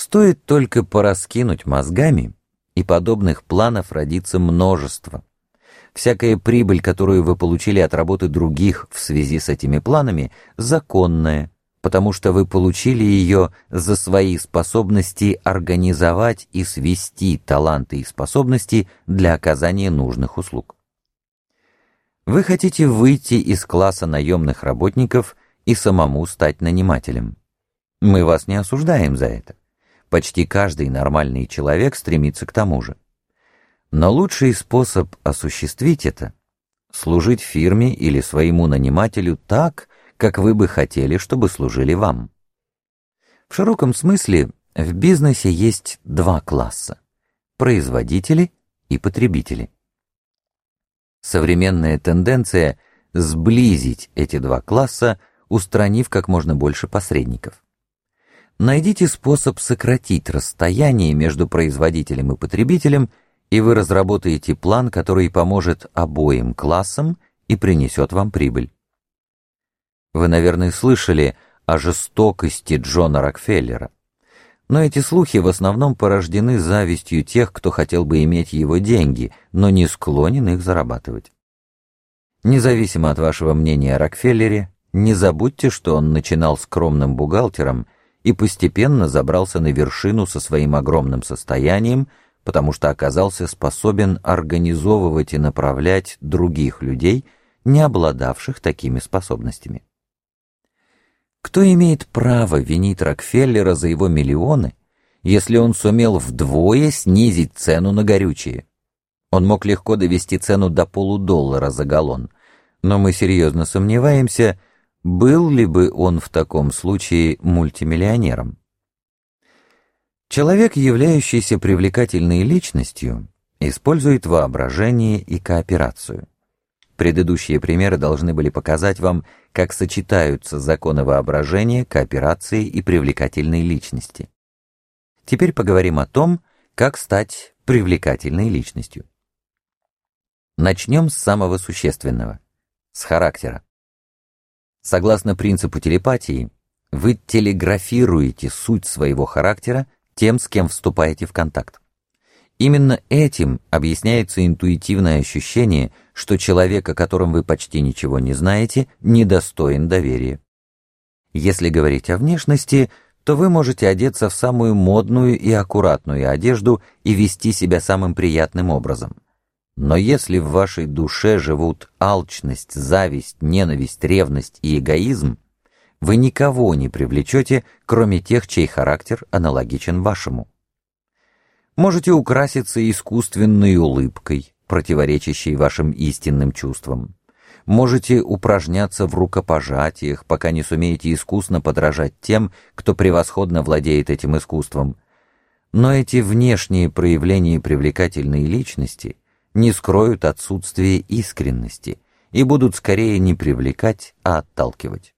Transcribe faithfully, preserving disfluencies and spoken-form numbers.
Стоит только пораскинуть мозгами, и подобных планов родится множество. Всякая прибыль, которую вы получили от работы других в связи с этими планами, законная, потому что вы получили ее за свои способности организовать и свести таланты и способности для оказания нужных услуг. Вы хотите выйти из класса наемных работников и самому стать нанимателем. Мы вас не осуждаем за это. Почти каждый нормальный человек стремится к тому же. Но лучший способ осуществить это — служить фирме или своему нанимателю так, как вы бы хотели, чтобы служили вам. В широком смысле в бизнесе есть два класса — производители и потребители. Современная тенденция — сблизить эти два класса, устранив как можно больше посредников. Найдите способ сократить расстояние между производителем и потребителем, и вы разработаете план, который поможет обоим классам и принесет вам прибыль. Вы, наверное, слышали о жестокости Джона Рокфеллера, но эти слухи в основном порождены завистью тех, кто хотел бы иметь его деньги, но не склонен их зарабатывать. Независимо от вашего мнения о Рокфеллере, не забудьте, что он начинал скромным бухгалтером и постепенно забрался на вершину со своим огромным состоянием, потому что оказался способен организовывать и направлять других людей, не обладавших такими способностями. Кто имеет право винить Рокфеллера за его миллионы, если он сумел вдвое снизить цену на горючее? Он мог легко довести цену до полудоллара за галлон, но мы серьезно сомневаемся, был ли бы он в таком случае мультимиллионером. Человек, являющийся привлекательной личностью, использует воображение и кооперацию. Предыдущие примеры должны были показать вам, как сочетаются законы воображения, кооперации и привлекательной личности. Теперь поговорим о том, как стать привлекательной личностью. Начнем с самого существенного — с характера. Согласно принципу телепатии, вы телеграфируете суть своего характера тем, с кем вступаете в контакт. Именно этим объясняется интуитивное ощущение, что человек, о котором вы почти ничего не знаете, недостоин доверия. Если говорить о внешности, то вы можете одеться в самую модную и аккуратную одежду и вести себя самым приятным образом. Но если в вашей душе живут алчность, зависть, ненависть, ревность и эгоизм, вы никого не привлечете, кроме тех, чей характер аналогичен вашему. Можете украситься искусственной улыбкой, противоречащей вашим истинным чувствам. Можете упражняться в рукопожатиях, пока не сумеете искусно подражать тем, кто превосходно владеет этим искусством. Но эти внешние проявления привлекательной личности не скроют отсутствие искренности и будут скорее не привлекать, а отталкивать.